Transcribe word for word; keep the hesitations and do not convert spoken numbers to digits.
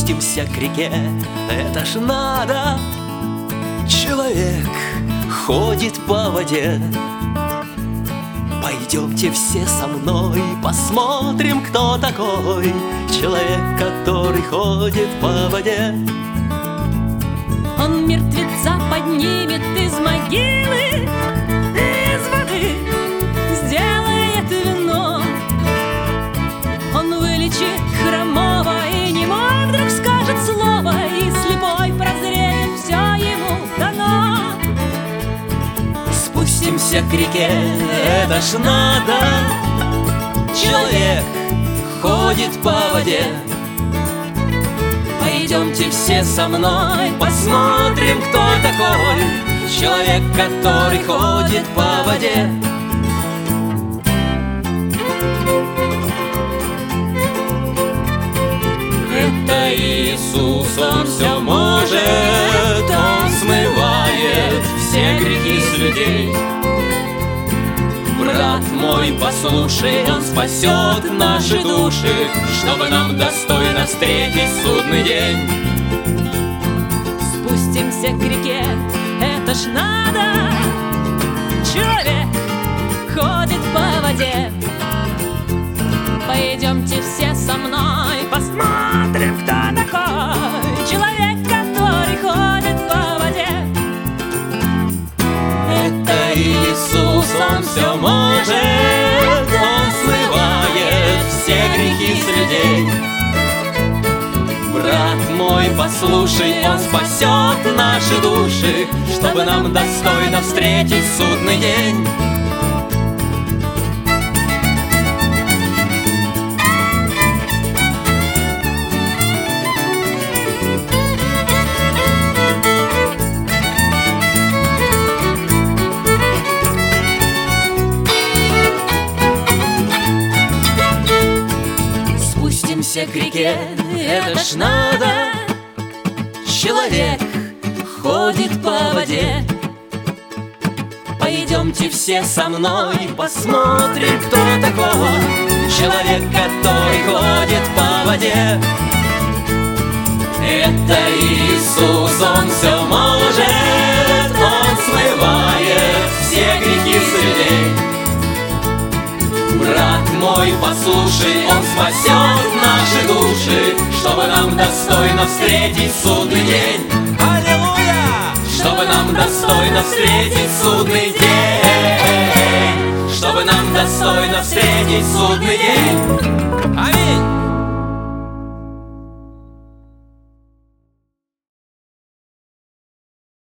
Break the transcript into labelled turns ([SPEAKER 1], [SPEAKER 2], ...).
[SPEAKER 1] Спустимся к реке, это ж надо. Человек ходит по воде. Пойдемте все со мной, посмотрим, кто такой человек, который ходит по воде.
[SPEAKER 2] Он мертвеца поднимет из могилы, из воды сделает вино. Он вылечит хромого, и немой вдруг скажет слово, и слепой прозреет, все ему дано.
[SPEAKER 1] Спустимся к реке, это ж надо. Человек ходит по воде. Пойдемте все со мной, посмотрим, кто такой человек, который ходит по воде. Это Иисус, Он все может, Он смывает все грехи с людей. Брат мой, послушай, Он спасет наши души, чтобы нам достойно встретить судный день.
[SPEAKER 2] Спустимся к реке, это ж надо. Человек ходит по воде. Пойдемте все со мной, посмотрим, кто такой человек, который ходит по воде.
[SPEAKER 1] Это Иисус, Он все может, Он смывает все грехи с людей. Брат мой, послушай, Он спасет наши души, чтобы нам достойно встретить судный день. Спустимся к реке, это ж надо. Человек ходит по воде. Пойдемте все со мной, посмотрим, кто такой человек, который ходит по воде. Это Иисус, Он все может, Он смывает все грехи с людей. Брат мой, послушай, Он спасет наши души, чтобы нам достойно встретить судный день. Аллилуйя! Чтобы нам достойно встретить судный день. Чтобы нам достойно встретить судный день.